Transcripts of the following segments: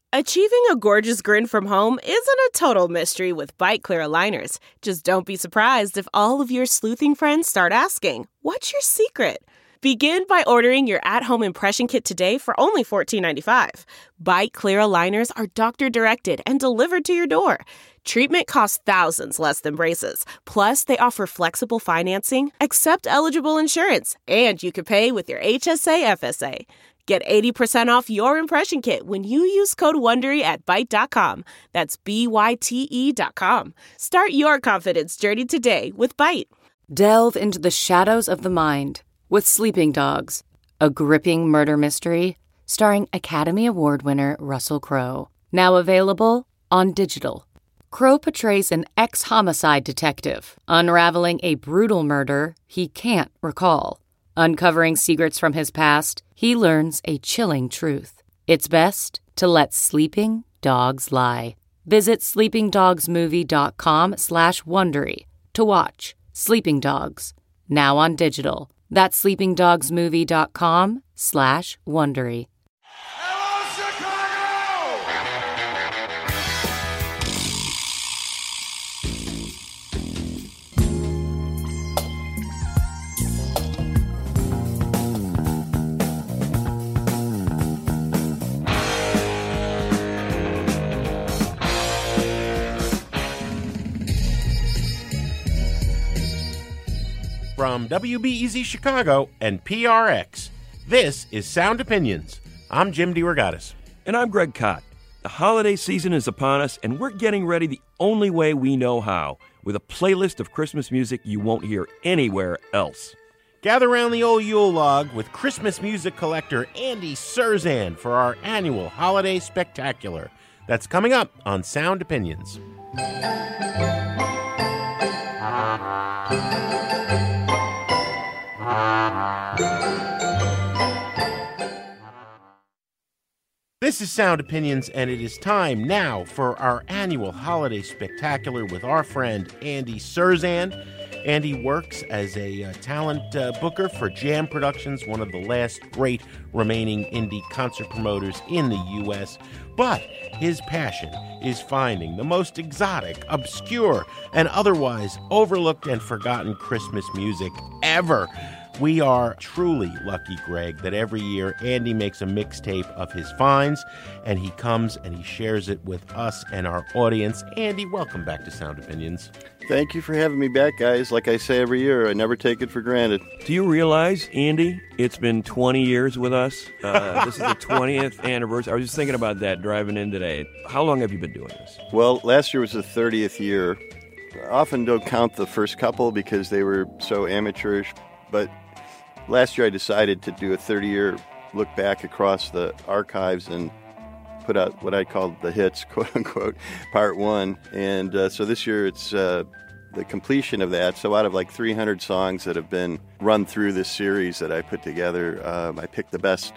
Achieving a gorgeous grin from home isn't a total mystery with Byte Clear aligners. Just don't be surprised if all of your sleuthing friends start asking, "What's your secret?" Begin by ordering your at-home impression kit today for only $14.95. Byte Clear aligners are doctor-directed and delivered to your door. Treatment costs thousands less than braces. Plus, they offer flexible financing, accept eligible insurance, and you can pay with your HSA FSA. Get 80% off your impression kit when you use code WONDERY at Byte.com. That's BYTE.com. Start your confidence journey today with Byte. Delve into the shadows of the mind with Sleeping Dogs, a gripping murder mystery starring Academy Award winner Russell Crowe. Now available on digital. Crowe portrays an ex-homicide detective unraveling a brutal murder he can't recall. Uncovering secrets from his past, he learns a chilling truth. It's best to let sleeping dogs lie. Visit sleepingdogsmovie.com/Wondery to watch Sleeping Dogs, now on digital. That's sleepingdogsmovie.com/Wondery. Hello, Chicago! From WBEZ Chicago and PRX, this is Sound Opinions. I'm Jim DeRogatis. And I'm Greg Kot. The holiday season is upon us, and we're getting ready the only way we know how, with a playlist of Christmas music you won't hear anywhere else. Gather around the old Yule log with Christmas music collector Andy Cirzan for our annual holiday spectacular. That's coming up on Sound Opinions. This is Sound Opinions, and it is time now for our annual holiday spectacular with our friend Andy Cirzan. Andy works as a talent booker for Jam Productions, one of the last great remaining indie concert promoters in the U.S., but his passion is finding the most exotic, obscure, and otherwise overlooked and forgotten Christmas music ever. We are truly lucky, Greg, that every year Andy makes a mixtape of his finds, and he comes and he shares it with us and our audience. Andy, welcome back to Sound Opinions. Thank you for having me back, guys. Like I say every year, I never take it for granted. Do you realize, Andy, it's been 20 years with us? This is the 20th anniversary. I was just thinking about that driving in today. How long have you been doing this? Well, last year was the 30th year. I often don't count the first couple because they were so amateurish, but last year I decided to do a 30-year look back across the archives and put out what I called the hits, quote-unquote, part one. And so this year it's the completion of that. So out of like 300 songs that have been run through this series that I put together, I picked the best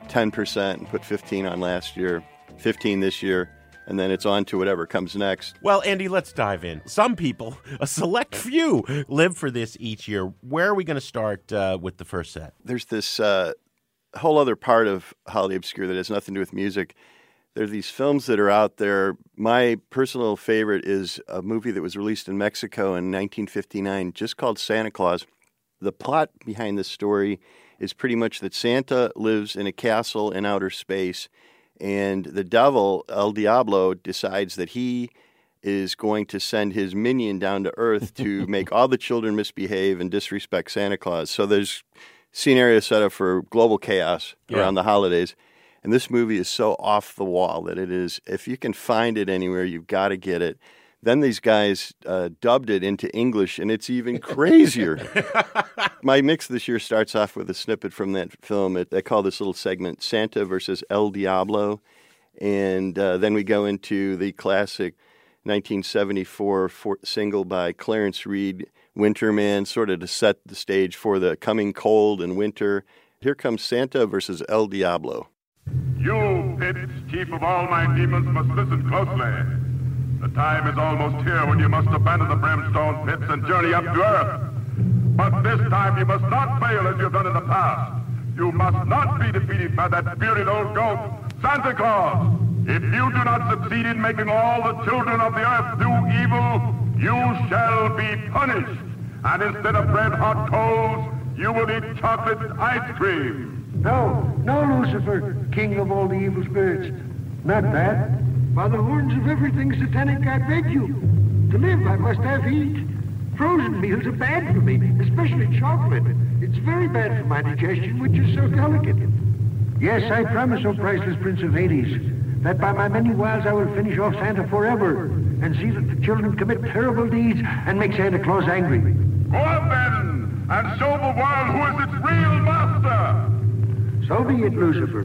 10% and put 15 on last year, 15 this year, and then it's on to whatever comes next. Well, Andy, let's dive in. Some people, a select few, live for this each year. Where are we going to start with the first set? There's this whole other part of Holiday Obscure that has nothing to do with music. There are these films that are out there. My personal favorite is a movie that was released in Mexico in 1959, just called Santa Claus. The plot behind this story is pretty much that Santa lives in a castle in outer space, and the devil, El Diablo, decides that he is going to send his minion down to Earth to make all the children misbehave and disrespect Santa Claus. So there's scenario set up for global chaos around the holidays. And this movie is so off the wall that it is, if you can find it anywhere, you've got to get it. Then these guys dubbed it into English, and it's even crazier. My mix this year starts off with a snippet from that film. I call this little segment Santa versus El Diablo. And then we go into the classic 1974 single by Clarence Reed, Winter Man, sort of to set the stage for the coming cold and winter. Here comes Santa versus El Diablo. You, Pits, chief of all my demons, must listen closely. The time is almost here when you must abandon the brimstone pits and journey up to Earth. But this time you must not fail as you've done in the past. You must not be defeated by that bearded old goat, Santa Claus. If you do not succeed in making all the children of the earth do evil, you shall be punished. And instead of red-hot coals, you will eat chocolate ice cream. No, Lucifer, king of all the evil spirits. Not that. By the horns of everything satanic, I beg you. To live, I must have heat. Frozen meals are bad for me, especially chocolate. It's very bad for my digestion, which is so delicate. Yes, I promise, O priceless Prince of Hades, that by my many wiles I will finish off Santa forever and see that the children commit terrible deeds and make Santa Claus angry. Go up then and show the world who is its real master. So be it, Lucifer.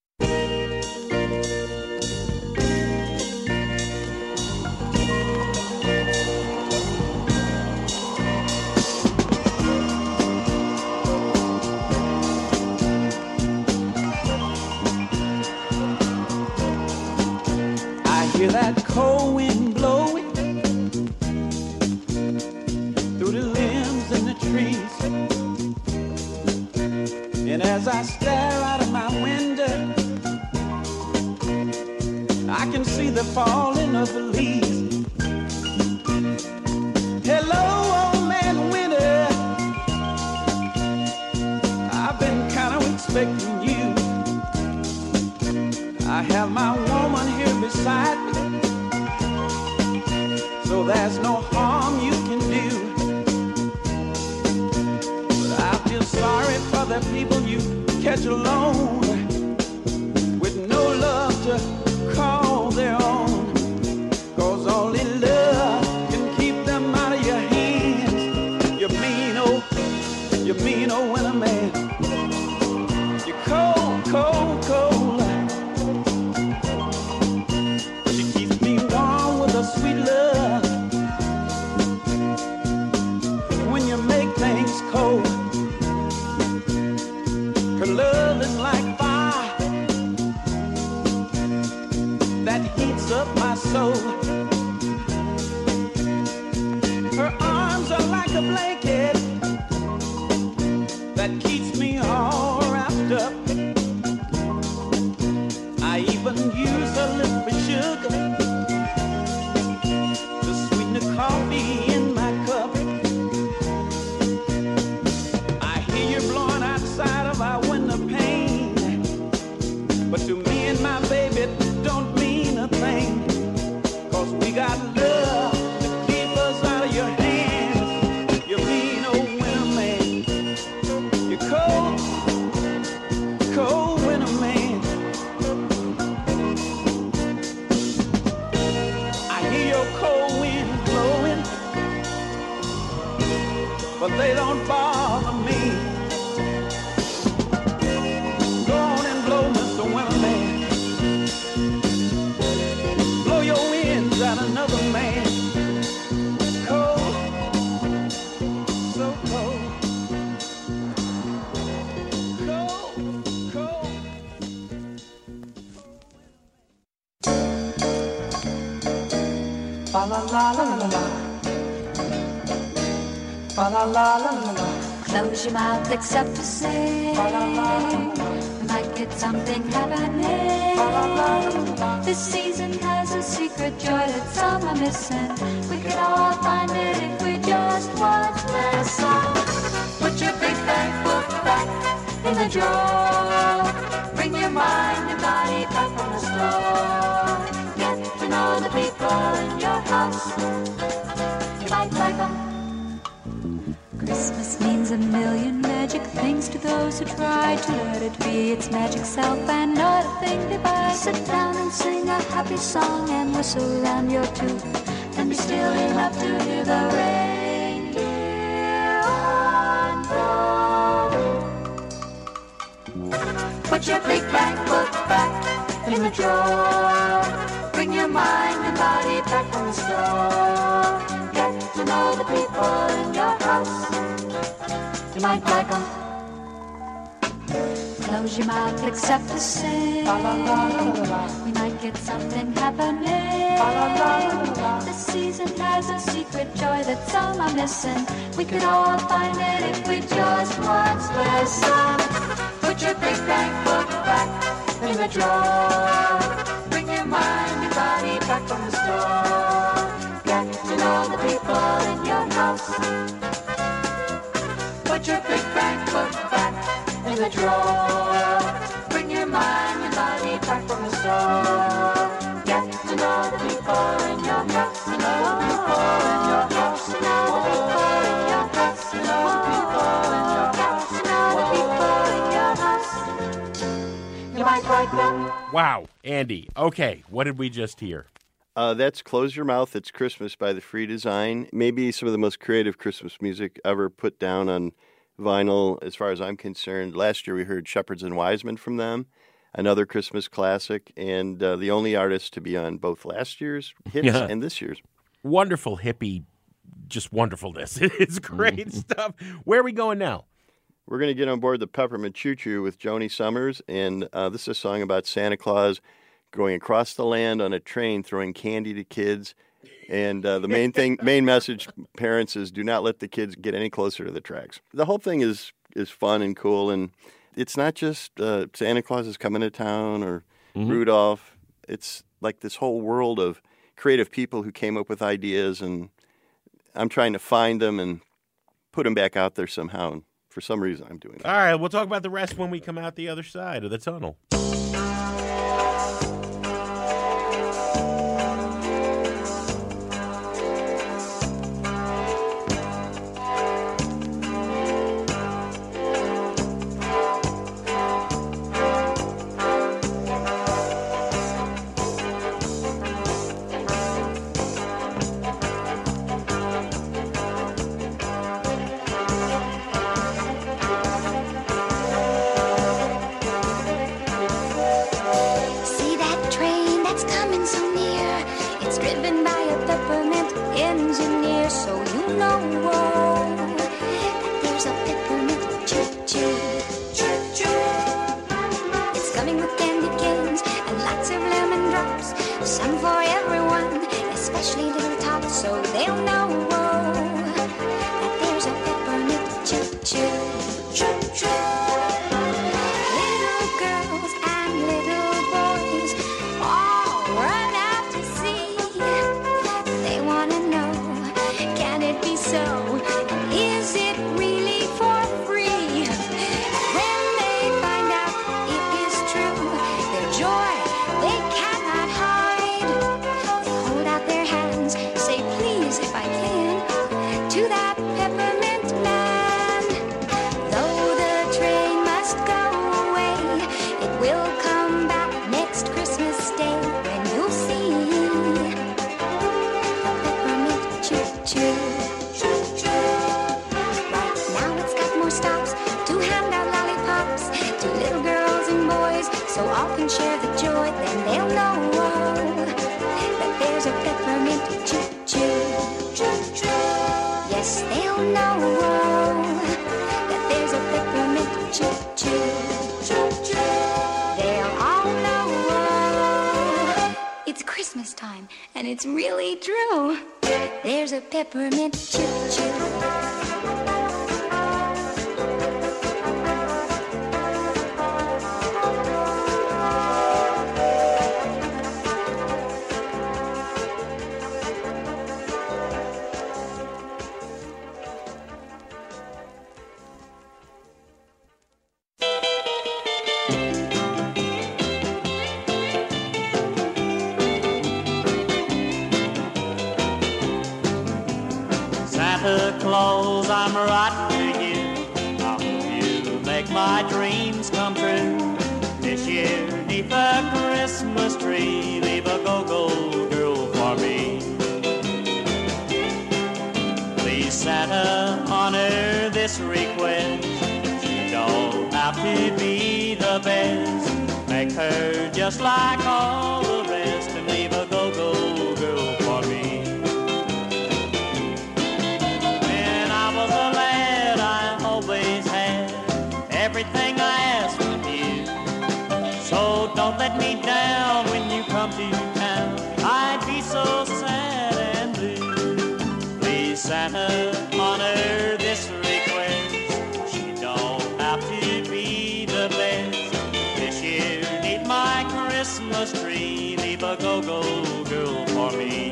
Hear that cold wind blowing through the limbs and the trees. And as I stare out of my window, I can see the falling of the leaves. Hello, old man winter, I've been kind of expecting you. I have my woman here beside me, so there's no harm you can do. But I feel sorry for the people you catch alone, with no love to call their own. 'Cause only love can keep them out of your hands. You mean old winter man. You're cold, cold, cold. Sweet love, when you make things cold, her love is like fire that heats up my soul. Her arms are like a blanket that keeps me all wrapped up. I even use her lips for sugar, coffee in my cup. I hear you blowing outside of our window pane, but to me and my baby it don't mean a thing. 'Cause we got love to keep us out of your hands. You mean old winter man. You're cold, cold winter man. I hear your cold wind blowing, but they don't bother me. Go on and blow, Mr. Winterman. Blow your winds at another man. Cold, so cold. Cold, cold. Fa la la la la la. Fa la la la la la. Close your mouth except to say Fa la la la la. We might get something happening. Fa la la la la. This season has a secret joy that some are missing. We could all find it if we just once listen. Put your big bank book back in the drawer. Bring your mind and body back from the store. Get to know the people in your house. You might like them. Christmas means a million magic things to those who try to let it be its magic self and not a thing they buy. Sit down and sing a happy song and whistle around your tooth, and be still enough to hear the reindeer on the roof. Put your big bank book back in the drawer. Bring your mind and body back from the store. Get to know the people in your house. You might like them. Close your mouth except to say we might get something happening. This season has a secret joy that some are missing. We could all find it if we just once listen. Put your big bank book back in the drawer. Bring your back from the store. Get to know the people in your house. Put your big bank book back in the drawer. Bring your mind, your body back from the store. Get to know the people in your house. Know the people in your house. Know the people in your house. Know the people in your house. Know the people in your house. You might like them. Wow, Andy. Okay, what did we just hear? That's Close Your Mouth, It's Christmas by The Free Design. Maybe some of the most creative Christmas music ever put down on vinyl, as far as I'm concerned. Last year we heard Shepherds and Wisemen from them, another Christmas classic, and the only artist to be on both last year's hits and this year's. Wonderful hippie, just wonderfulness. It's great stuff. Where are we going now? We're going to get on board the Peppermint Choo Choo with Joni Summers, and this is a song about Santa Claus going across the land on a train, throwing candy to kids. And the main message, parents, is do not let the kids get any closer to the tracks. The whole thing is fun and cool, and it's not just Santa Claus is coming to town or Rudolph. It's like this whole world of creative people who came up with ideas, and I'm trying to find them and put them back out there somehow. And for some reason, I'm doing that. All right, we'll talk about the rest when we come out the other side of the tunnel. And it's really true. There's a peppermint choo-choo. Santa Claus, I'm writing to you. I hope you make my dreams come true. This year, neath the Christmas tree, leave a go-go girl for me. Please, Santa, honor this request. She don't have to be the best. Make her just like all the rest and leave a go-go girl for me. Everything I ask of you, so don't let me down when you come to town. I'd be so sad and blue. Please, Santa, honor this request. She don't have to be the best. This year, neath my Christmas tree, leave a go-go girl for me.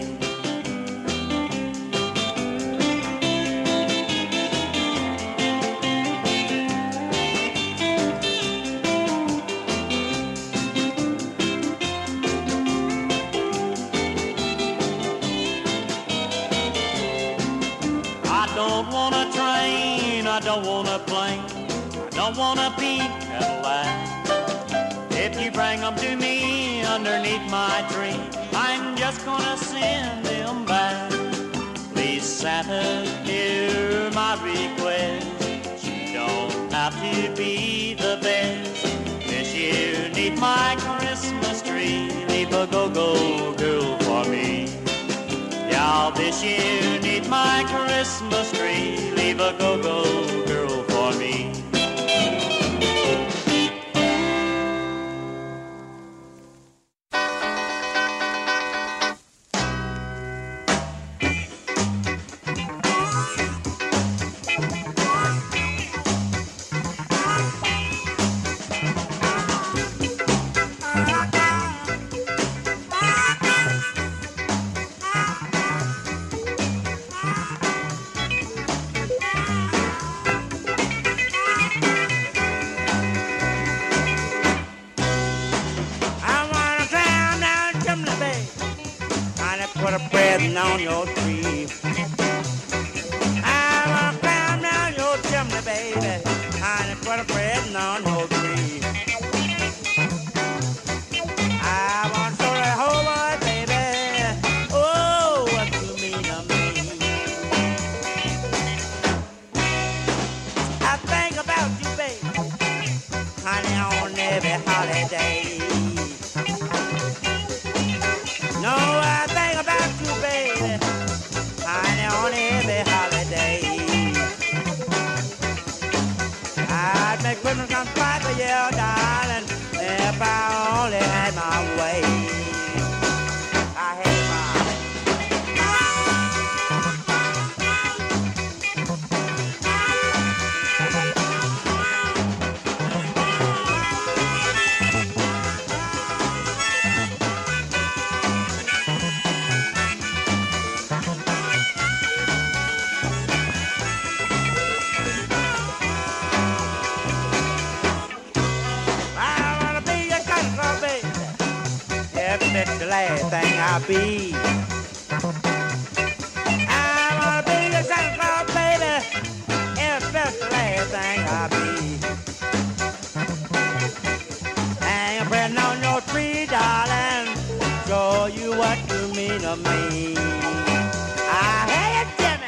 I don't want a train, I don't want a plane, I don't want a pink Cadillac. If you bring them to me underneath my tree, I'm just gonna send them back. Please, Santa, hear my request. You don't have to be the best. This year, need my Christmas tree. Leave a go-go girl for me. Yeah, this year, need my Christmas tree. Leave a go-go girl for me. Put a present on your tree. I wanna climb down your chimney, baby. Honey, put a present on your tree. I want to show the whole world, baby. Oh, what you mean to me. I think about you, baby. Honey, on every holiday. No, I think about you, baby, honey, on every holiday. I'd make Christmas come by for you, darling, if I only had my way. I had my the last thing I'll be. I wanna be the Santa Claus, baby. If that's the last thing I'll be. Hang a present on your tree, darling. Show you what you mean to me. I hate it, Jimmy.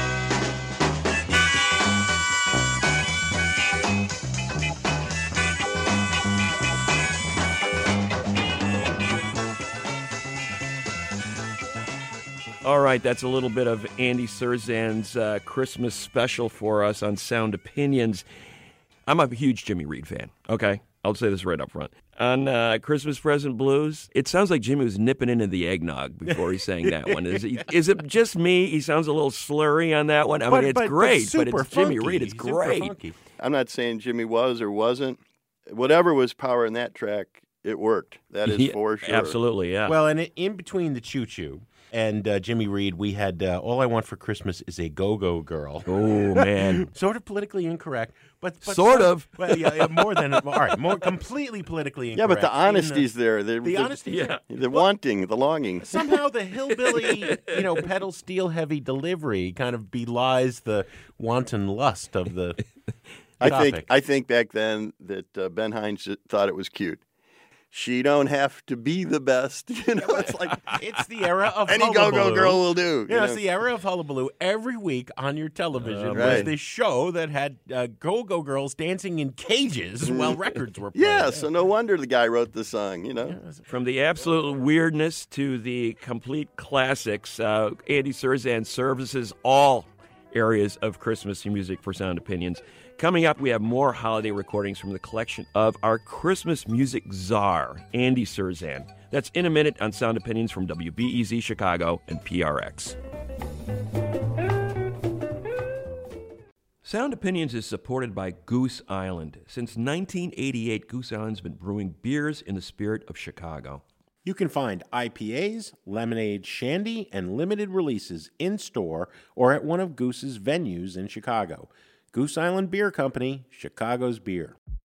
All right, that's a little bit of Andy Surzan's Christmas special for us on Sound Opinions. I'm a huge Jimmy Reed fan, okay? I'll say this right up front. On Christmas Present Blues, it sounds like Jimmy was nipping into the eggnog before he sang that one. Is it just me? He sounds a little slurry on that one. I mean, it's great, but it's Jimmy Reed. It's great. I'm not saying Jimmy was or wasn't. Whatever was power in that track, it worked. That is for sure. Absolutely, yeah. Well, and in between the choo-choo and Jimmy Reed, we had All I Want for Christmas is a Go-Go Girl. Oh, man. Sort of politically incorrect. But sort of. Well, yeah, more than, all right, more completely politically incorrect. Yeah, but the honesty's there. The honesty's there. The wanting, the longing. Somehow the hillbilly, pedal steel heavy delivery kind of belies the wanton lust of the topic. I think back then that Ben Hines thought it was cute. She don't have to be the best. It's like it's the era of any go-go girl will do. It's the era of hullabaloo. Every week on your television was this show that had go-go girls dancing in cages while records were played. Yeah, so no wonder the guy wrote the song, From the absolute weirdness to the complete classics, Andy Surzan services all areas of Christmas music for Sound Opinions. Coming up, we have more holiday recordings from the collection of our Christmas music czar, Andy Surzan. That's in a minute on Sound Opinions from WBEZ Chicago and PRX. Sound Opinions is supported by Goose Island. Since 1988, Goose Island's been brewing beers in the spirit of Chicago. You can find IPAs, lemonade, shandy, and limited releases in-store or at one of Goose's venues in Chicago. Goose Island Beer Company, Chicago's beer.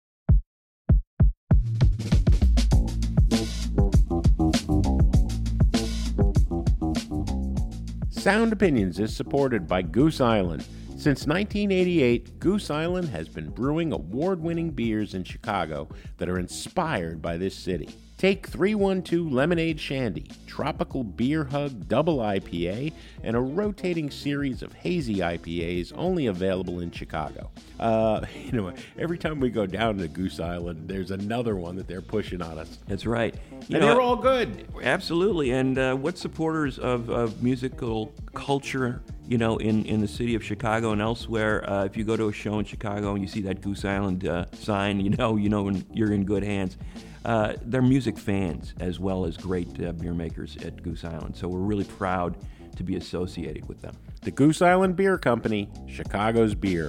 Sound Opinions is supported by Goose Island. Since 1988, Goose Island has been brewing award-winning beers in Chicago that are inspired by this city. Take 312 Lemonade Shandy, Tropical Beer Hug Double IPA, and a rotating series of hazy IPAs only available in Chicago. Every time we go down to Goose Island, there's another one that they're pushing on us. That's right. They're all good. Absolutely. And what supporters of musical culture, in the city of Chicago and elsewhere, if you go to a show in Chicago and you see that Goose Island sign, when you're in good hands. They're music fans as well as great beer makers at Goose Island. So we're really proud to be associated with them. The Goose Island Beer Company, Chicago's beer.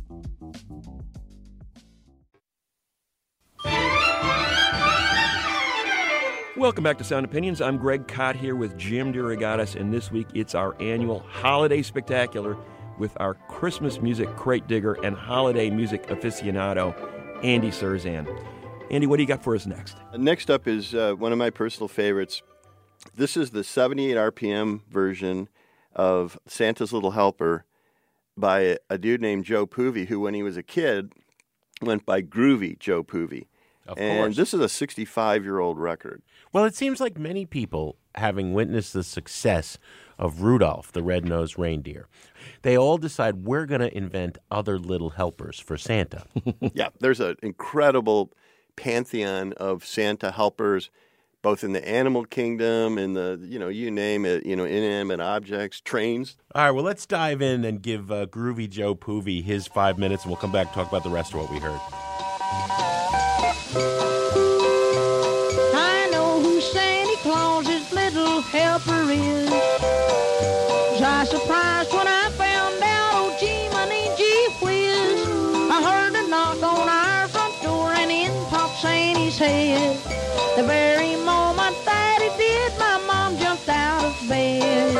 Welcome back to Sound Opinions. I'm Greg Kot here with Jim DeRogatis, and this week it's our annual Holiday Spectacular with our Christmas music crate digger and holiday music aficionado, Andy Cirzan. Andy, what do you got for us next? Next up is one of my personal favorites. This is the 78 RPM version of Santa's Little Helper by a dude named Joe Poovey, who when he was a kid went by Groovy Joe Poovey. Of and course. This is a 65-year-old record. Well, it seems like many people, having witnessed the success of Rudolph the Red-Nosed Reindeer, they all decide we're going to invent other little helpers for Santa. Yeah, there's an incredible pantheon of Santa helpers, both in the animal kingdom and you name it, inanimate objects, trains. All right, well, let's dive in and give Groovy Joe Poovey his 5 minutes, and we'll come back and talk about the rest of what we heard. I know who Santa Claus's little helper is. Was I surprised when I found out, oh, gee, money, gee whiz. I heard a knock on our front door and in popped Santa's head. The very moment that it did, my mom jumped out of bed.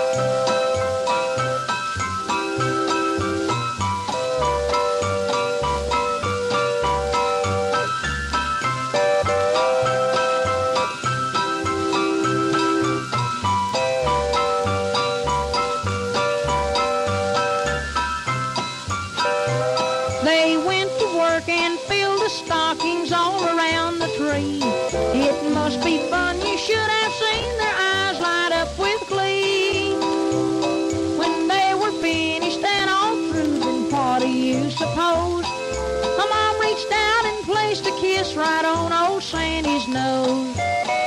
They went to work and filled the stockings all around the tree. It must be fun, you should have seen their eyes light up with glee. When they were finished and all through, then what do you suppose? My mom reached out and placed a kiss right on old Sandy's nose.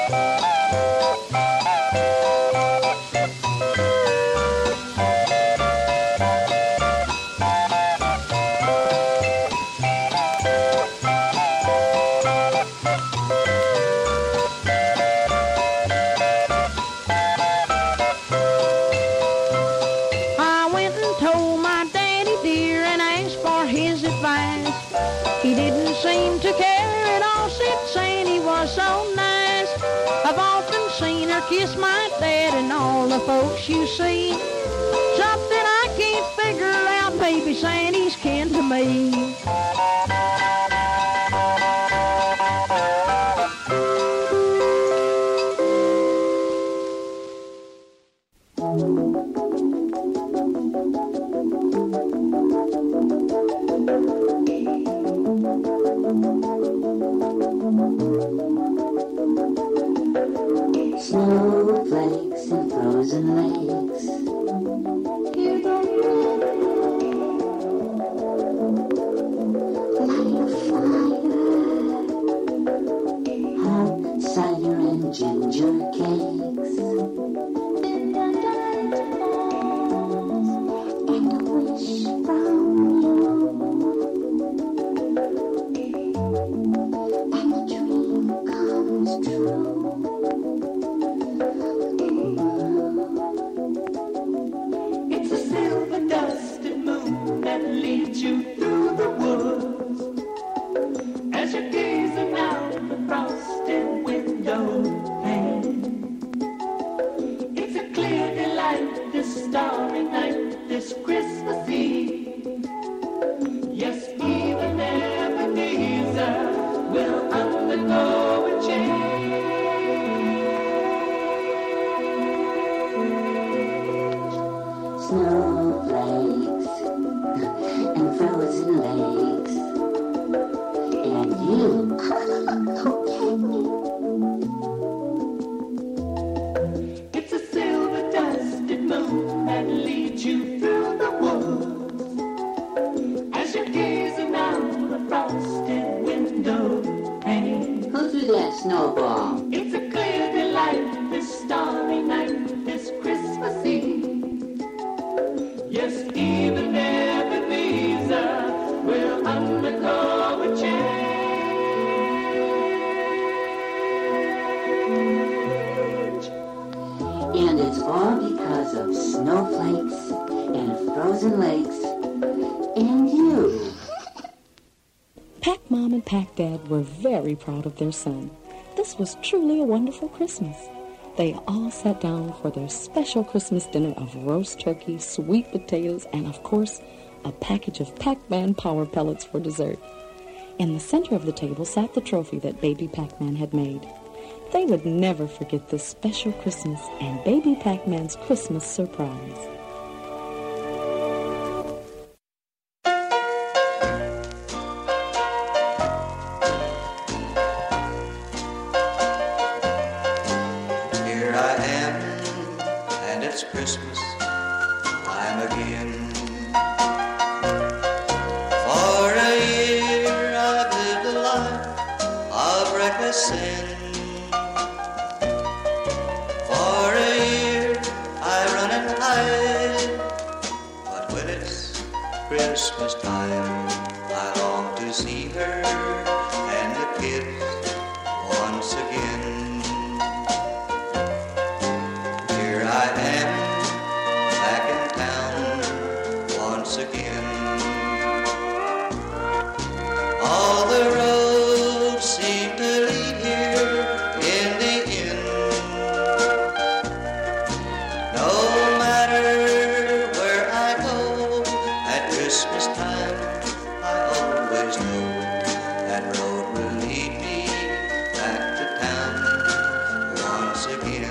I went and told my daddy dear and asked for his advice. He didn't seem to care at all, said Sandy was so nice. I've often seen her kiss my dad and all the folks you see. Something I can't figure out, baby Sandy's kin to me. Snowflakes and frozen lakes. Hear the light a fire. Hot cider and ginger cakes. And a wish from you. And a dream comes true. It's starry night, this Christmas Eve. Yes, even Ebenezer will undergo a change. Snowflakes and frozen lakes, and you. It's a silver dusted moon that leads you through the woods as you gaze around the frosted window pane. Who threw that snowball? It's a clear delight, this starry night, this Christmas Eve. Yes, even Ebenezer will undergo a change. And it's all because of snowflakes and frozen lakes and you. Pac Mom and Pac Dad were very proud of their son. This was truly a wonderful Christmas. They all sat down for their special Christmas dinner of roast turkey, sweet potatoes, and of course, a package of Pac-Man Power Pellets for dessert. In the center of the table sat the trophy that Baby Pac-Man had made. They would never forget this special Christmas and Baby Pac-Man's Christmas surprise. Here I am, and it's Christmas time again. For a year I've lived a life of reckless sin. For a year I run and hide, but when it's Christmas time, I long to see her and the kids once again. Here I am, back in town once again. All the roads seem to lead here in the end. No matter where I go, at Christmas time I always know that road will lead me back to town once again.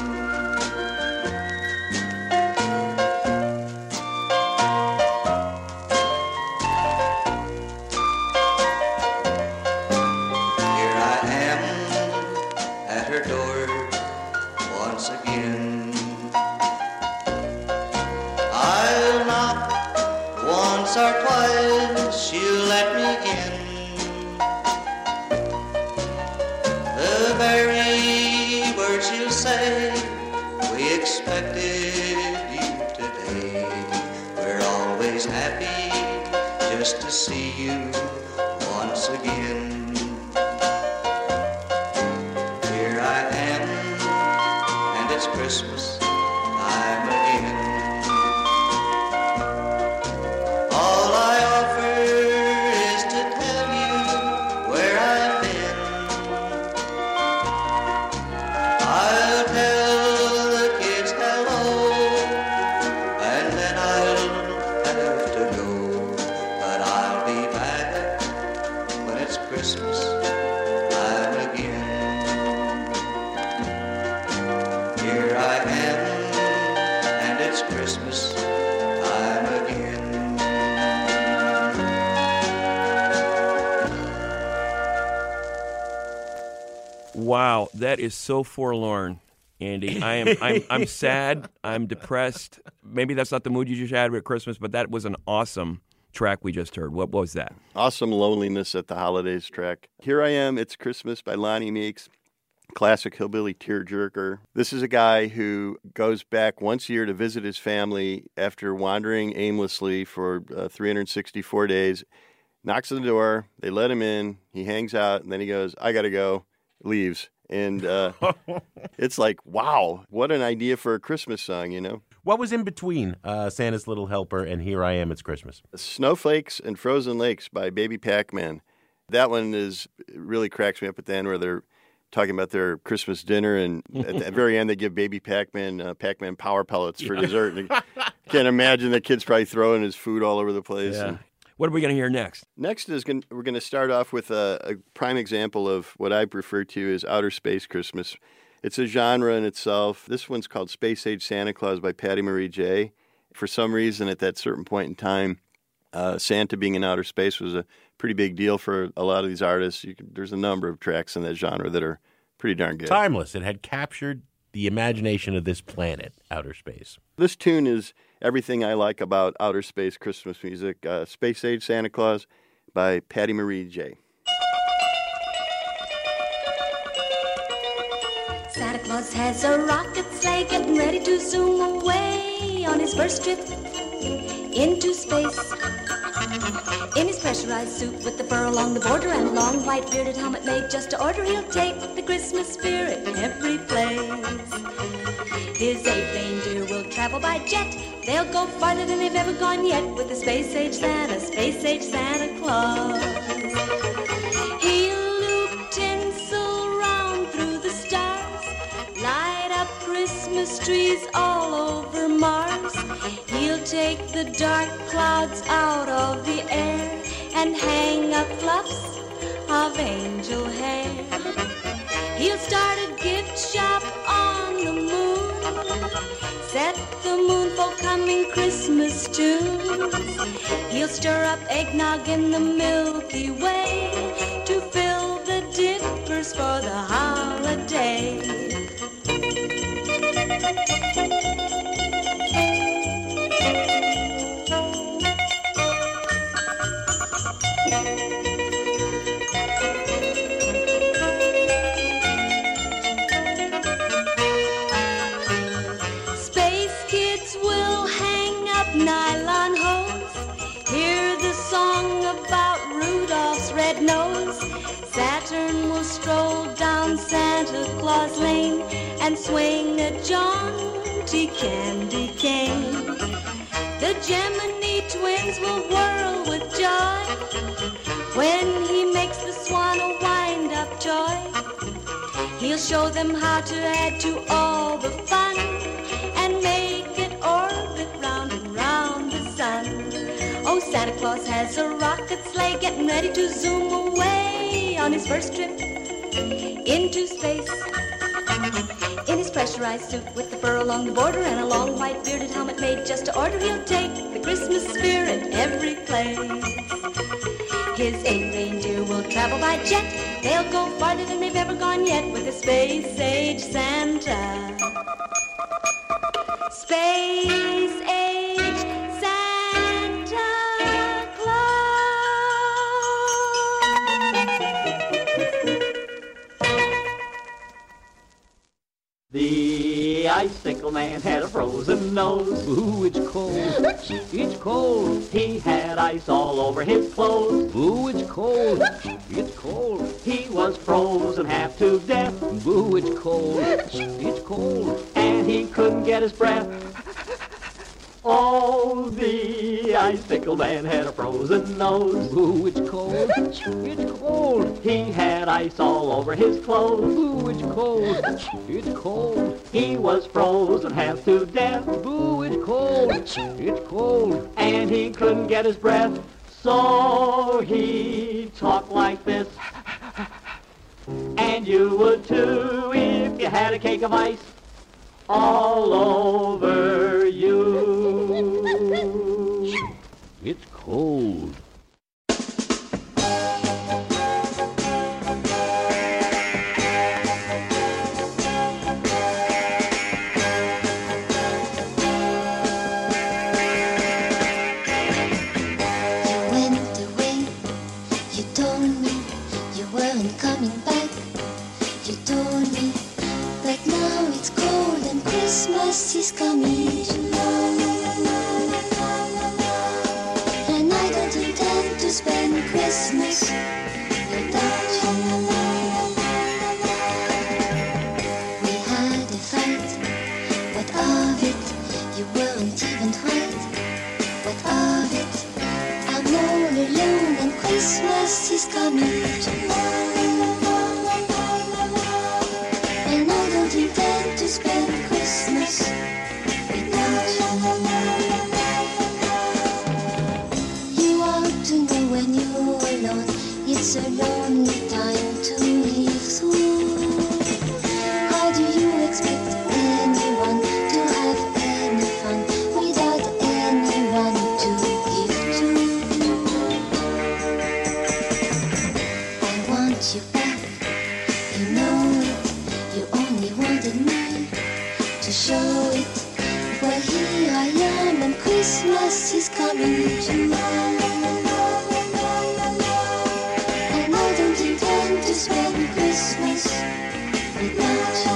Here I am at her door once again. I'll knock once or twice, she'll let me in. The very words she'll say, we expected you today. We're always happy just to see you once again. Here I am, and it's Christmas time again. All I offer is to tell you where I've been. I'll tell the kids hello, and then I'll have to go. But I'll be back when it's Christmas time again. Here I am, and it's Christmas time again. Wow, that is so forlorn, Andy. I'm sad. I'm depressed. Maybe that's not the mood you just had at Christmas, but that was an awesome track we just heard. What was that? Awesome Loneliness at the Holidays track. Here I Am, It's Christmas by Lonnie Meeks. Classic hillbilly tearjerker. This is a guy who goes back once a year to visit his family after wandering aimlessly for 364 days. Knocks on the door. They let him in. He hangs out, and then he goes, I got to go. Leaves. And it's like, wow, what an idea for a Christmas song, you know? What was in between Santa's Little Helper and Here I Am, It's Christmas? Snowflakes and Frozen Lakes by Baby Pac-Man. That one really cracks me up at the end where they're talking about their Christmas dinner, and at the very end they give baby Pac-Man Pac-Man power pellets for dessert. And can't imagine the kid's probably throwing his food all over the place. Yeah. What are we going to hear next? Next is we're going to start off with a prime example of what I refer to as outer space Christmas. It's a genre in itself. This one's called Space Age Santa Claus by Patty Marie Jay. For some reason, at that certain point in time, Santa being in outer space was a pretty big deal for a lot of these artists. There's a number of tracks in that genre that are pretty darn good. Timeless. It had captured the imagination of this planet, outer space. This tune is everything I like about outer space Christmas music. Space Age Santa Claus by Patty Marie Jay. Santa Claus has a rocket sleigh getting ready to zoom away on his first trip into space. In his pressurized suit with the fur along the border and a long white bearded helmet made just to order, he'll take the Christmas spirit every place. His 8 reindeer will travel by jet. They'll go farther than they've ever gone yet with the Space Age Santa Claus. He'll loop tinsel round through the stars, light up Christmas trees all over Mars. He'll take the dark clouds out of the air and hang up fluffs of angel hair. He'll start a gift shop on the moon, set the moon for coming Christmas tunes. He'll stir up eggnog in the Milky Way to fill the dippers for the holiday. Space kids will hang up nylon hose, hear the song about Rudolph's red nose. Saturn will stroll down Santa Claus Lane and swing a jaunty candy cane. The Gemini twins will whirl with joy when he makes the swan a wind-up joy. He'll show them how to add to all the fun and make it orbit round and round the sun. Oh, Santa Claus has a rocket sleigh getting ready to zoom away on his first trip into space. In his pressurized suit with the fur along the border and a long white bearded helmet made just to order, he'll take the Christmas spirit every place. His 8 reindeer will travel by jet. They'll go farther than they've ever gone yet with the Space Age Santa. Space Age Santa The icicle man had a frozen nose. Ooh, it's cold. It's cold. He had ice all over his clothes. Ooh, it's cold. It's cold. He was frozen half to death. Ooh, it's cold. It's cold. And he couldn't get his breath. Oh, the icicle man had a frozen nose. Ooh, it's cold. It's cold. He had ice all over his clothes. Ooh, it's cold. It's cold. He was frozen half to death. Ooh, it's cold. It's cold. And he couldn't get his breath. So he talked like this. And you would too if you had a cake of ice all over you. It's cold. Christmas is coming and I don't intend to spend Christmas without you. We had a fight, what of it? You weren't even white, what of it? I'm all alone and Christmas is coming. Christmas without you. You ought to know when you're alone, it's a lonely time to live through. How do you expect anyone to have any fun without anyone to give to? I want you back, you know it. You only wanted me to show it. Well, here I am, and Christmas is coming too. And I don't intend to spend Christmas without you.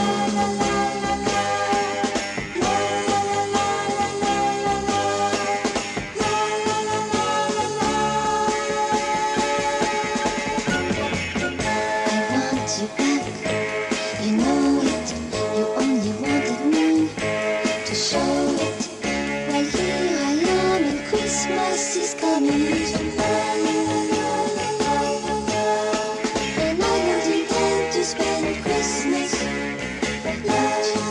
I want you back, you know it. You only wanted me to show it. Well, here I am, and Christmas is coming too. And I don't intend to spend Christmas without you.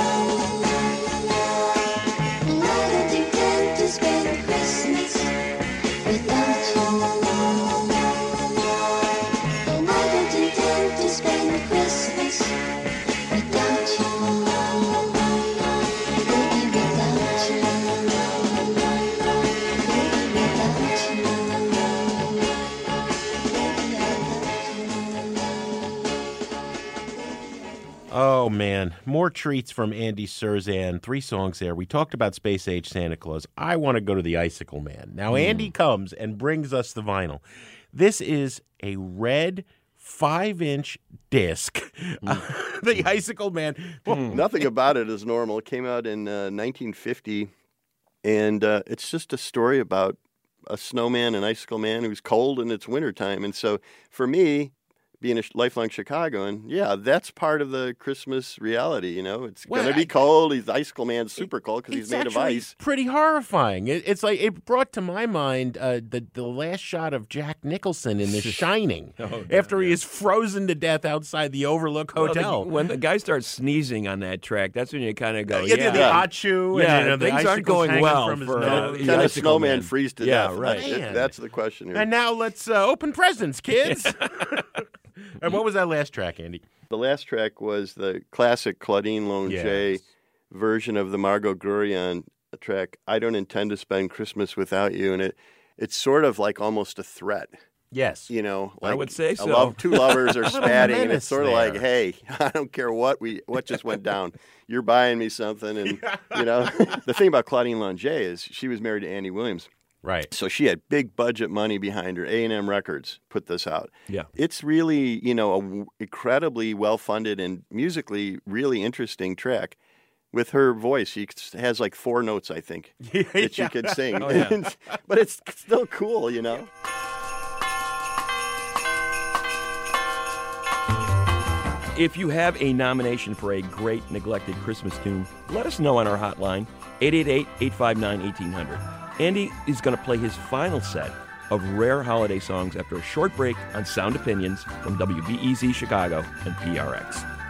And I don't intend to spend Christmas without you. And I don't intend to spend Christmas without you. Baby, without you. Baby, without you. Oh, man. More treats from Andy Surzan. 3 songs there. We talked about Space Age Santa Claus. I want to go to the Icicle Man. Now, Andy comes and brings us the vinyl. This is a red 5-inch disc. The Icicle Man. Nothing about it is normal. It came out in 1950, and it's just a story about a snowman, an icicle man who's cold and it's wintertime. And so for me, being a lifelong Chicagoan, yeah, that's part of the Christmas reality, you know. It's going to be cold. He's the icicle man's super cold because he's made of ice. Pretty horrifying. It's like it brought to my mind the last shot of Jack Nicholson in The Shining after he is frozen to death outside the Overlook Hotel. Well, when the guy starts sneezing on that track, that's when you kind of go, the hot shoe. Yeah, and, the things aren't going well for can a snowman freeze to death? Yeah, right. That's the question here. And now let's open presents, kids. And what was that last track, Andy? The last track was the classic Claudine Longet version of the Margot Gurrian track, I Don't Intend to Spend Christmas Without You. And it's sort of like almost a threat. Yes. You know, like I would say so. Two lovers are spatting, and it's sort of there. like, hey, I don't care what just went down. You're buying me something. And, you know, the thing about Claudine Longet is she was married to Andy Williams. Right. So she had big budget money behind her. A&M Records put this out. Yeah. It's really, you know, an incredibly well-funded and musically really interesting track. With her voice, she has like 4 notes, I think, that she could sing. Oh, yeah. But it's still cool, you know? If you have a nomination for a great neglected Christmas tune, let us know on our hotline, 888-859-1800. Andy is going to play his final set of rare holiday songs after a short break on Sound Opinions from WBEZ Chicago and PRX.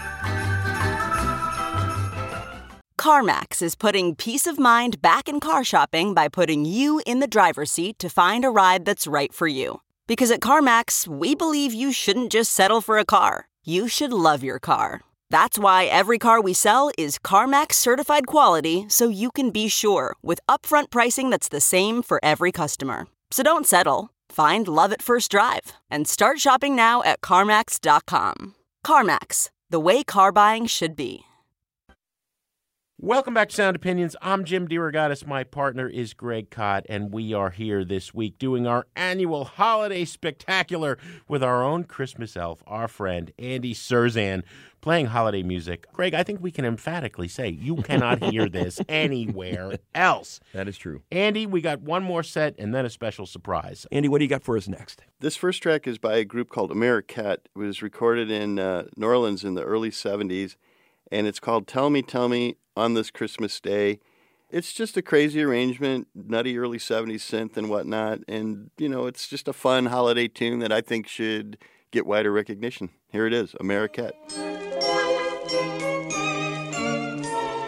CarMax is putting peace of mind back in car shopping by putting you in the driver's seat to find a ride that's right for you. Because at CarMax, we believe you shouldn't just settle for a car. You should love your car. That's why every car we sell is CarMax certified quality, so you can be sure with upfront pricing that's the same for every customer. So don't settle. Find love at first drive and start shopping now at CarMax.com. CarMax, the way car buying should be. Welcome back to Sound Opinions. I'm Jim DeRogatis. My partner is Greg Kot, and we are here this week doing our annual holiday spectacular with our own Christmas elf, our friend Andy Surzan, playing holiday music. Greg, I think we can emphatically say you cannot hear this anywhere else. That is true. Andy, we got one more set and then a special surprise. Andy, what do you got for us next? This first track is by a group called Ameriquette. It was recorded in New Orleans in the early 70s, and it's called Tell Me, Tell Me on This Christmas Day. It's just a crazy arrangement, nutty early 70s synth and whatnot, and, you know, it's just a fun holiday tune that I think should get wider recognition. Here it is, Ameriquette.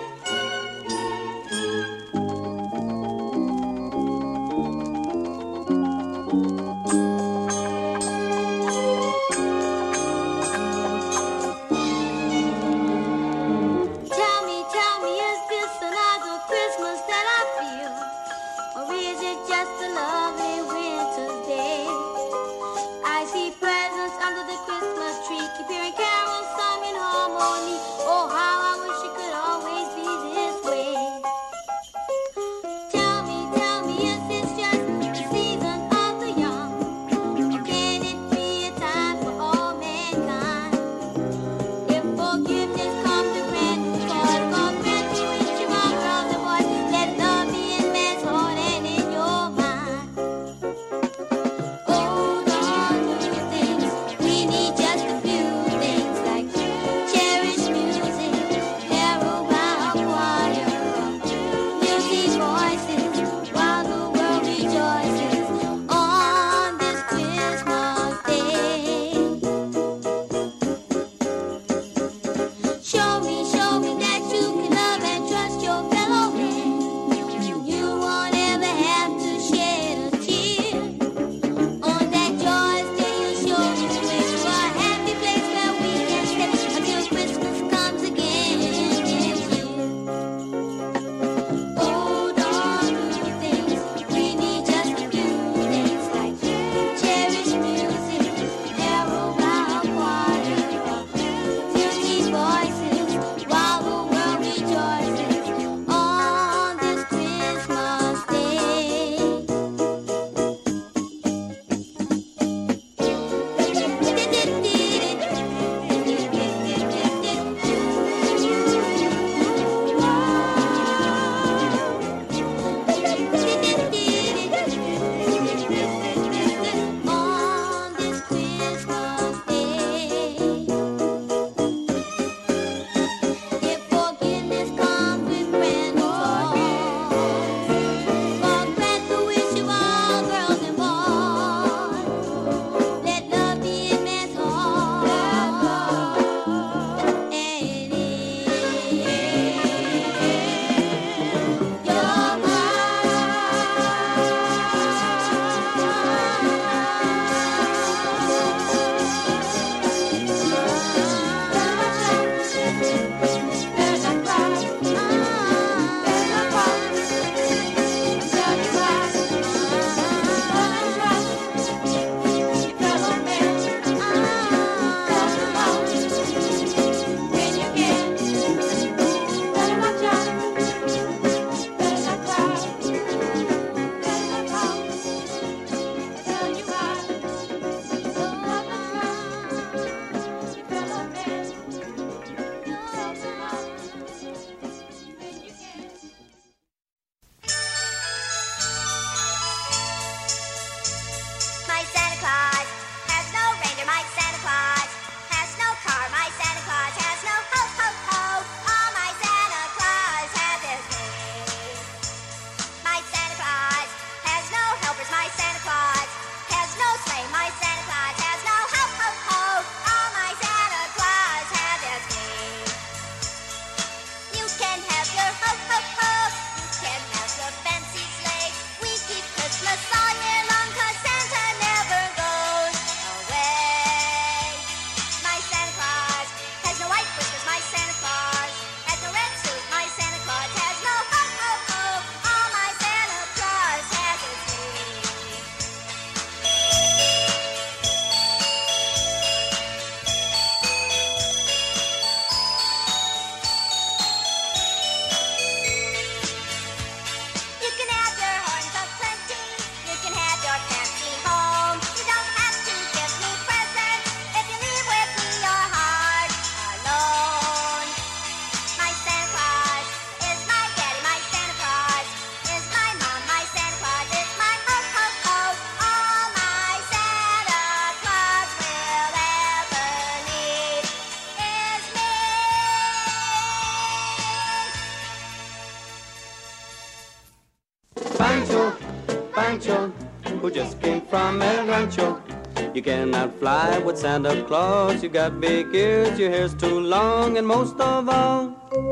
Pancho, who just came from El Rancho. You cannot fly with Santa Claus. You got big ears, your hair's too long, and most of all,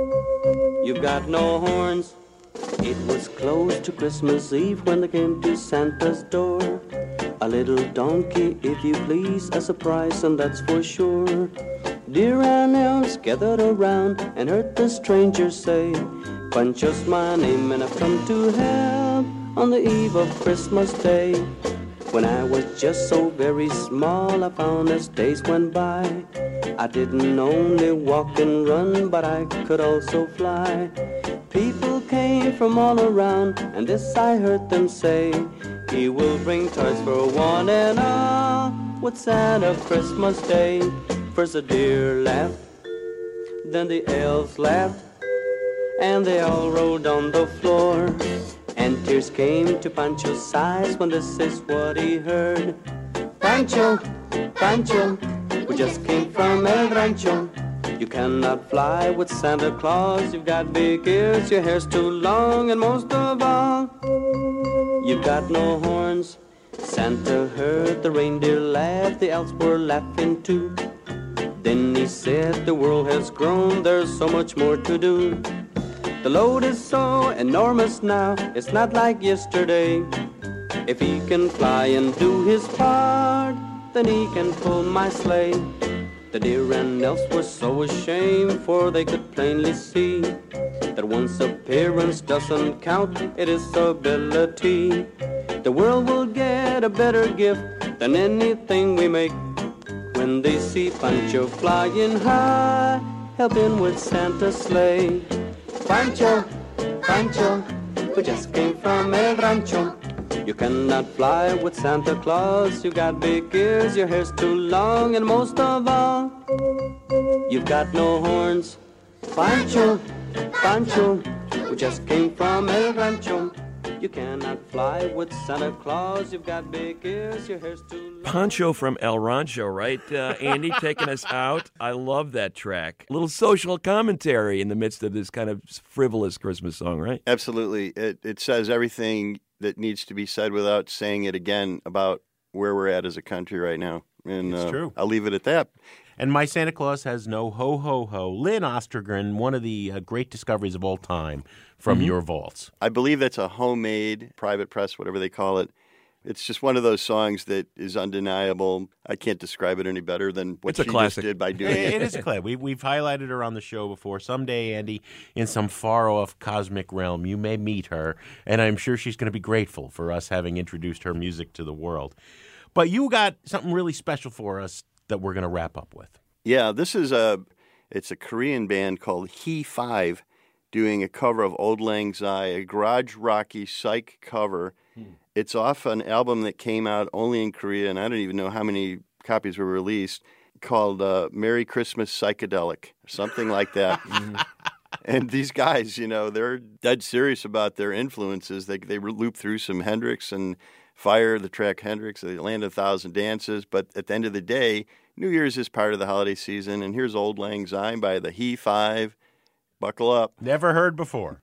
you've got no horns. It was close to Christmas Eve when they came to Santa's door. A little donkey, if you please, a surprise, and that's for sure. Deer and elves gathered around and heard the stranger say, Pancho's my name and I've come to help on the eve of Christmas Day. When I was just so very small, I found as days went by, I didn't only walk and run, but I could also fly. People came from all around, and this I heard them say, he will bring toys for one and all with Santa Christmas Day. First the deer laughed, then the elves laughed, and they all rolled on the floor. And tears came to Pancho's eyes when this is what he heard. Pancho, Pancho, we just came from El Rancho. You cannot fly with Santa Claus. You've got big ears, your hair's too long, and most of all, you've got no horns. Santa heard the reindeer laugh, the elves were laughing too. Then he said, the world has grown, there's so much more to do. The load is so enormous now, it's not like yesterday. If he can fly and do his part, then he can pull my sleigh. The deer and elves were so ashamed, for they could plainly see that one's appearance doesn't count, it is ability. The world will get a better gift than anything we make when they see Pancho flying high, helping with Santa's sleigh. Pancho, Pancho, we just came from El Rancho. You cannot fly with Santa Claus. You got big ears, your hair's too long, and most of all, you've got no horns. Pancho, Pancho, we just came from El Rancho. You cannot fly with Santa Claus. You've got big ears, your hair's too long. Pancho from El Rancho, right? Andy, taking us out. I love that track. A little social commentary in the midst of this kind of frivolous Christmas song, right? Absolutely. It says everything that needs to be said without saying it again about where we're at as a country right now. And It's true. I'll leave it at that. And My Santa Claus Has No Ho Ho Ho. Lynn Ostergren, one of the great discoveries of all time from your vaults. I believe that's a homemade private press, whatever they call it. It's just one of those songs that is undeniable. I can't describe it any better than what It's a she classic. just did by doing it. It is a classic. We've highlighted her on the show before. Someday, Andy, in some far-off cosmic realm, you may meet her, and I'm sure she's going to be grateful for us having introduced her music to the world. But you got something really special for us that we're going to wrap up with. Yeah, it's a Korean band called He Five doing a cover of Auld Lang Syne, a garage rocky psych cover. It's off an album that came out only in Korea, and I don't even know how many copies were released, called Merry Christmas Psychedelic, or something like that. And these guys, they're dead serious about their influences. They loop through some Hendrix and Fire, the track Hendrix, the Land of 1,000 Dances. But at the end of the day, New Year's is part of the holiday season, and here's Auld Lang Syne by the He Five. Buckle up. Never heard before.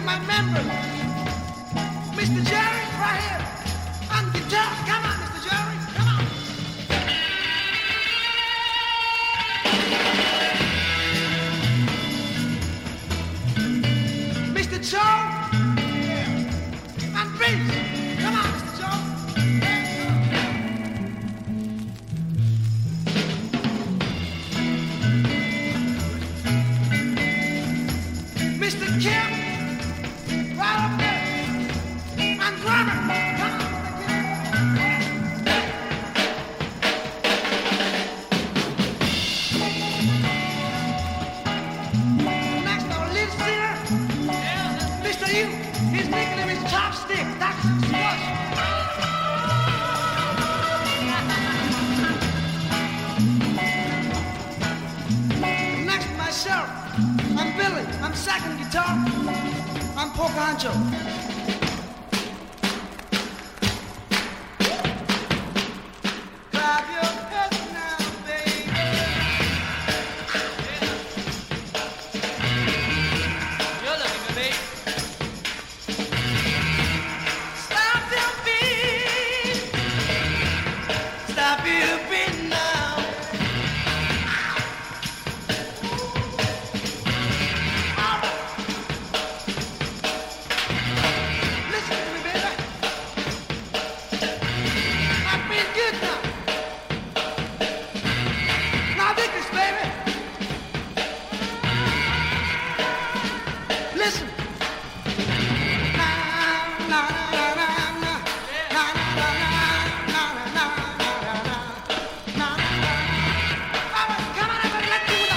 my members. Mr. Jerry, right here. On guitar. Come on, Mr. Jerry. Come on. Mr. Joe. On bass. Come on, Mr. Joe. Mr. Kim. Right up there. On drummer. Come on. Next, our lead singer, Mr. U. His nickname is Chopstick. That's Squash. Next, myself. I'm Billy. I'm second guitar. I'm Poca Ancho. Clap your hands now, baby. You're looking for me. Stop your beat. Stop your beat now. Listen to me, baby. I feel good now. Now dig this, baby. Listen. Na na na na na na na na na na na. All right, come on, everybody, let's do it.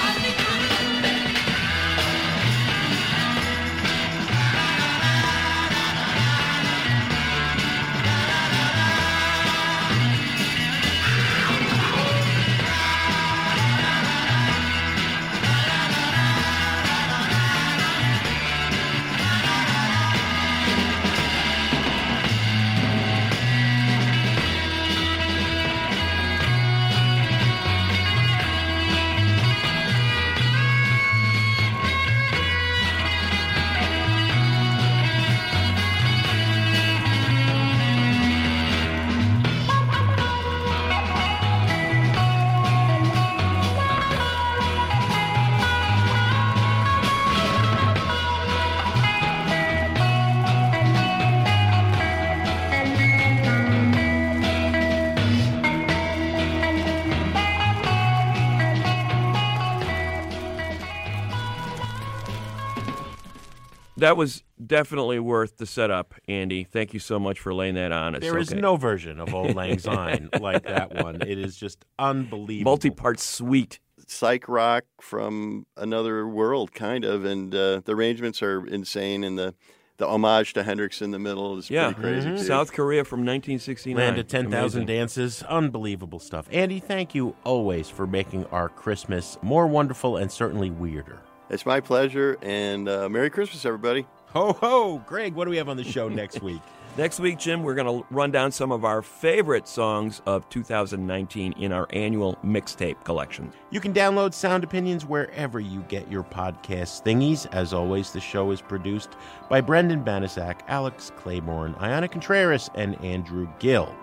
That was definitely worth the setup, Andy. Thank you so much for laying that on us. There is no version of Old Lang Syne like that one. It is just unbelievable. Multi-part suite. Psych rock from another world, kind of, and the arrangements are insane, and the homage to Hendrix in the middle is pretty crazy, too. South Korea from 1969. Land of 10,000 Amazing. Dances. Unbelievable stuff. Andy, thank you always for making our Christmas more wonderful and certainly weirder. It's my pleasure, and Merry Christmas, everybody. Ho, ho! Greg, what do we have on the show next week? Next week, Jim, we're going to run down some of our favorite songs of 2019 in our annual mixtape collection. You can download Sound Opinions wherever you get your podcast thingies. As always, the show is produced by Brendan Banasak, Alex Claiborne, Ayana Contreras, and Andrew Gill.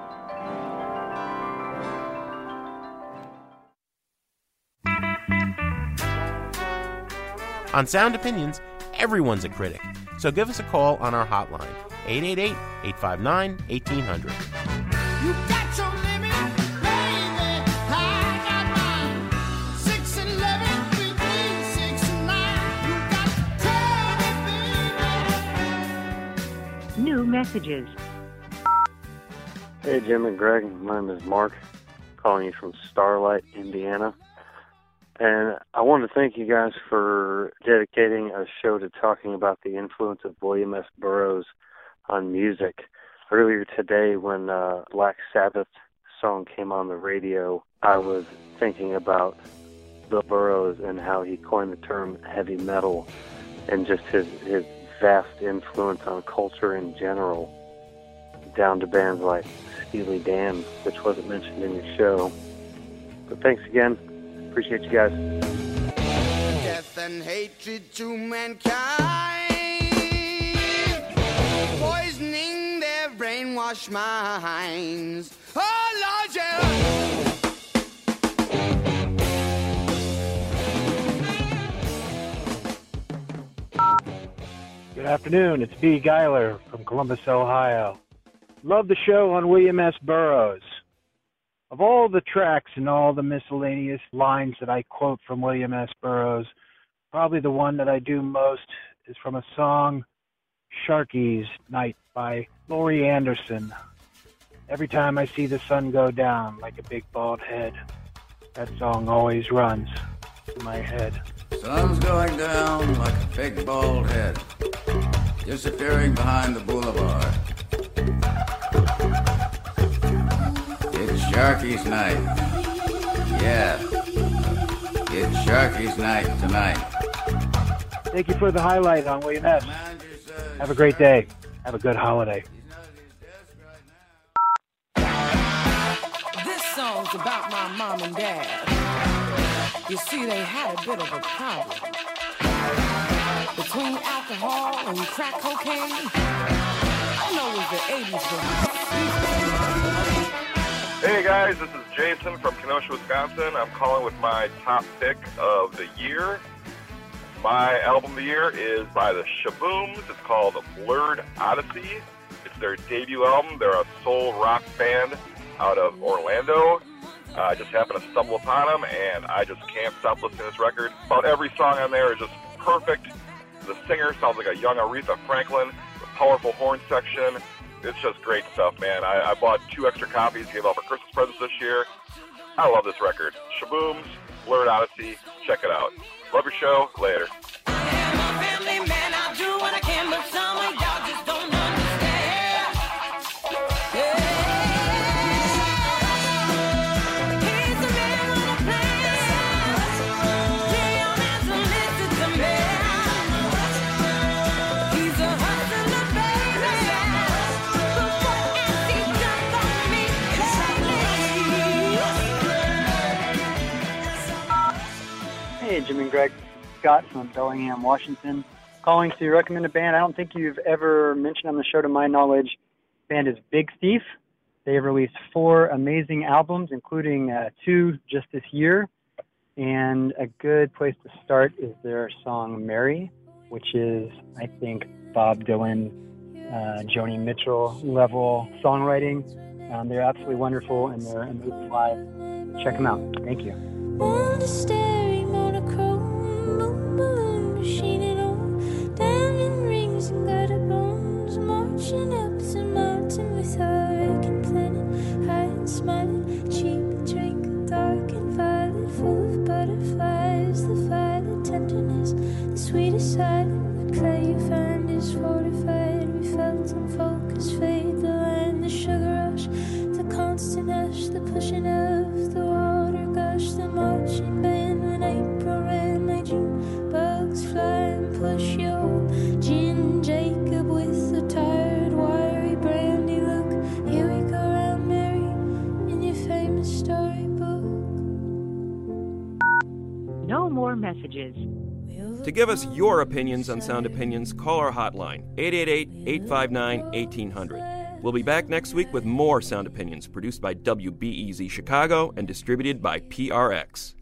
On Sound Opinions, everyone's a critic. So give us a call on our hotline, 888-859-1800. You got your limit, baby. I got mine. 6 and 11, 3, 3, 6 and 9. You got to tell me, baby. New messages. Hey, Jim and Greg. My name is Mark, calling you from Starlight, Indiana. And I want to thank you guys for dedicating a show to talking about the influence of William S. Burroughs on music. Earlier today, when Black Sabbath song came on the radio, I was thinking about Bill Burroughs and how he coined the term heavy metal and just his vast influence on culture in general, down to bands like Steely Dan, which wasn't mentioned in your show. But thanks again. Appreciate you guys. Death and hatred to mankind. wash my hands. Oh, Lord, yeah. Good afternoon. It's B. Geiler from Columbus, Ohio. Love the show on William S. Burroughs. Of all the tracks and all the miscellaneous lines that I quote from William S. Burroughs, probably the one that I do most is from a song, Sharky's Night by Laurie Anderson. Every time I see the sun go down like a big bald head, that song always runs through my head. Sun's going down like a big bald head, disappearing behind the boulevard. It's Sharky's night. Yeah. It's Sharky's night tonight. Thank you for the highlight on William S. Have a great day. Have a good holiday. This song's about my mom and dad. You see, they had a bit of a problem. Between alcohol and crack cocaine, I know it was the 80s for me. Hey guys, this is Jason from Kenosha, Wisconsin. I'm calling with my top pick of the year. My album of the year is by the Shabooms. It's called Blurred Odyssey. It's their debut album. They're a soul rock band out of Orlando. I just happened to stumble upon them, and I just can't stop listening to this record. About every song on there is just perfect. The singer sounds like a young Aretha Franklin, the powerful horn section. It's just great stuff, man. I bought 2 extra copies, gave out for Christmas presents this year. I love this record. Shabooms, Blurred Odyssey, check it out. Love your show. Later. Hey, Jim and Greg. Scott from Bellingham, Washington. Calling to recommend a band I don't think you've ever mentioned on the show to my knowledge. The band is Big Thief. They have released 4 amazing albums, including 2 just this year. And a good place to start is their song Mary, which is, I think, Bob Dylan, Joni Mitchell level songwriting. They're absolutely wonderful, and they're amazing live. Check them out. Thank you. On the staring monochrome balloon machine and all diamond rings and glitter bones, marching up the mountain with her aching planet, high and smiling, cheap drink, dark and violet, full of butterflies, the violet tenderness, the sweetest silent, the clay you find is fortified, we felt unfocused fade, the line, the sugar rush, the constant hush, the pushing of the water gush, the marching band when April ran, my June bugs fly and push your gin Jacob with the tired wiry brandy look. Here we go round Mary in your famous storybook. No more messages. To give us your opinions on Sound Opinions, call our hotline, 888-859-1800. We'll be back next week with more Sound Opinions, produced by WBEZ Chicago and distributed by PRX.